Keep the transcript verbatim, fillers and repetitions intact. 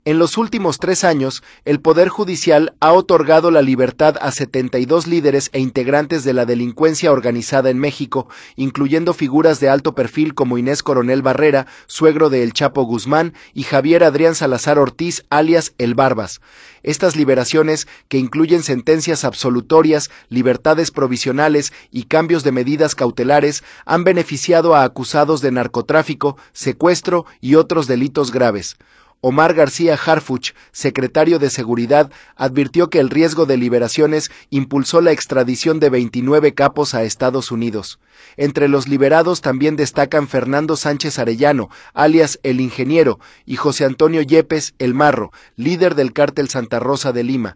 En los últimos tres años, el Poder Judicial ha otorgado la libertad a setenta y dos líderes e integrantes de la delincuencia organizada en México, incluyendo figuras de alto perfil como Inés Coronel Barrera, suegro de El Chapo Guzmán, y Javier Adrián Salazar Ortiz, alias El Barbas. Estas liberaciones, que incluyen sentencias absolutorias, libertades provisionales y cambios de medidas cautelares, han beneficiado a acusados de narcotráfico, secuestro y otros delitos graves. Omar García Harfuch, secretario de Seguridad, advirtió que el riesgo de liberaciones impulsó la extradición de veintinueve capos a Estados Unidos. Entre los liberados también destacan Fernando Sánchez Arellano, alias El Ingeniero, y José Antonio Yepes El Marro, líder del cártel Santa Rosa de Lima.